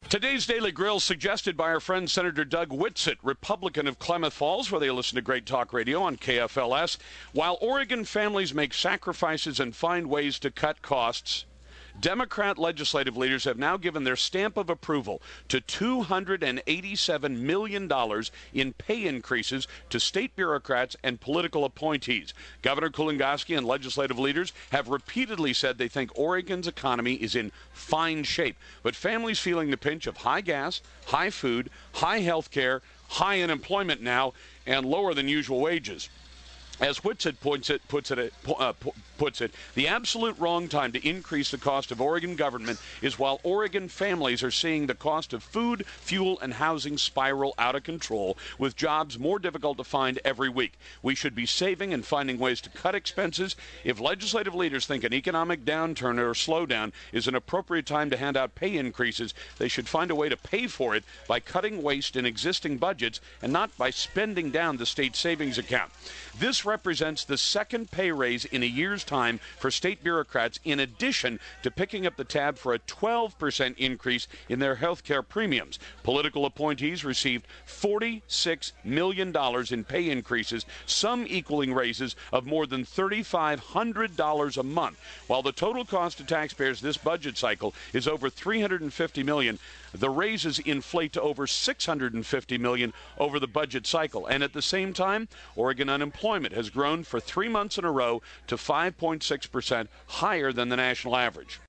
Today's Daily Grill suggested by our friend Senator Doug Whitsitt, Republican of Klamath Falls, where they listen to Great Talk Radio on KFLS. While Oregon families make sacrifices and find ways to cut costs, Democrat legislative leaders have now given their stamp of approval to $287 million in pay increases to state bureaucrats and political appointees. Governor Kulongoski and legislative leaders have repeatedly said they think Oregon's economy is in fine shape, but families feeling the pinch of high gas, high food, high health care, high unemployment now, and lower than usual wages. As Whitsitt puts it, the absolute wrong time to increase the cost of Oregon government is while Oregon families are seeing the cost of food, fuel, and housing spiral out of control, with jobs more difficult to find every week. We should be saving and finding ways to cut expenses. If legislative leaders think an economic downturn or slowdown is an appropriate time to hand out pay increases, they should find a way to pay for it by cutting waste in existing budgets and not by spending down the state savings account. This represents the second pay raise in a year's time for state bureaucrats, in addition to picking up the tab for a 12% increase in their health care premiums. Political appointees received $46 million in pay increases, some equaling raises of more than $3,500 a month. While the total cost to taxpayers this budget cycle is over $350 million, the raises inflate to over $650 million over the budget cycle. And at the same time, Oregon unemployment has grown for 3 months in a row to 5.6%, higher than the national average.